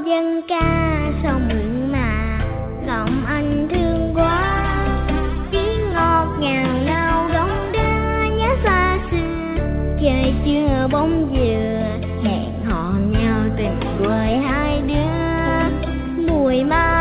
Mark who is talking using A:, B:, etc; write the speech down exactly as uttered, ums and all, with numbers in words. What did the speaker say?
A: dân ca sao mượn mà lòng anh thương quá. Tiếng ngọt ngào nào đong đưa nhớ xa xưa, trời chưa bóng dừa hẹn hò nhau tình quê hai đứa. Mùi mai